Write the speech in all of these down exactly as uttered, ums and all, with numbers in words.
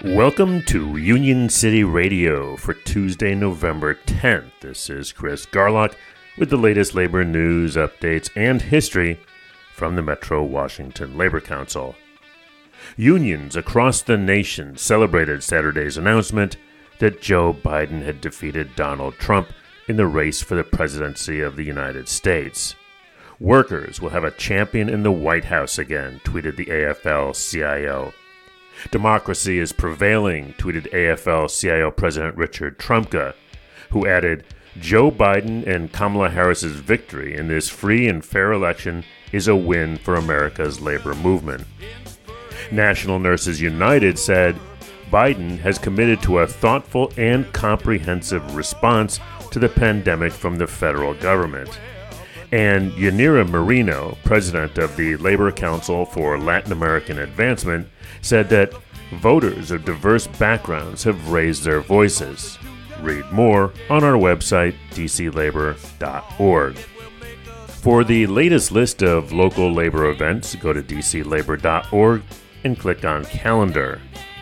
Welcome to Union City Radio for Tuesday, November tenth. This is Chris Garlock with the latest labor news, updates, and history from the Metro Washington Labor Council. Unions across the nation celebrated Saturday's announcement that Joe Biden had defeated Donald Trump in the race for the presidency of the United States. Workers will have a champion in the White House again, tweeted the A F L C I O. Democracy is prevailing, tweeted A F L C I O President Richard Trumka, who added, Joe Biden and Kamala Harris's victory in this free and fair election is a win for America's labor movement. National Nurses United said, Biden has committed to a thoughtful and comprehensive response to the pandemic from the federal government. And Yanira Moreno, president of the Labor Council for Latin American Advancement, said that voters of diverse backgrounds have raised their voices. Read more on our website, d c labor dot org. For the latest list of local labor events, go to d c labor dot org and click on Calendar.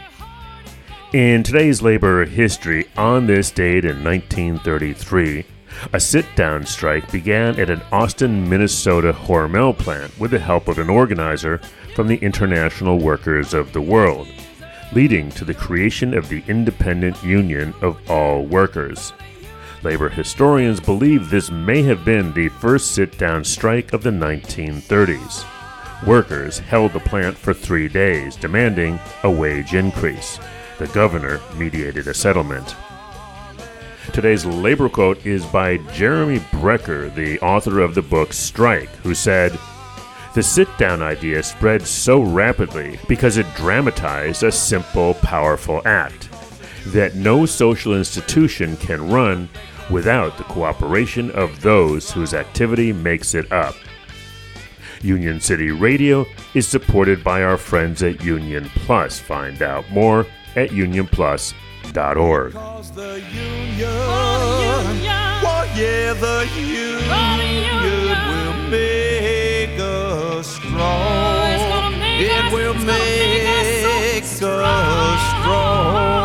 In today's labor history, on this date in nineteen thirty-three, a sit-down strike began at an Austin, Minnesota Hormel plant with the help of an organizer from the International Workers of the World, leading to the creation of the Independent Union of All Workers. Labor historians believe this may have been the first sit-down strike of the nineteen thirties. Workers held the plant for three days, demanding a wage increase. The governor mediated a settlement. Today's labor quote is by Jeremy Brecker, the author of the book Strike, who said, the sit-down idea spread so rapidly because it dramatized a simple, powerful act that no social institution can run without the cooperation of those whose activity makes it up. Union City Radio is supported by our friends at Union Plus. Find out more at union plus dot org. The union, oh, the union. Oh, yeah, the union, oh, the union will make us strong. Oh, it's gonna make it us, will it's make, make us strong. strong.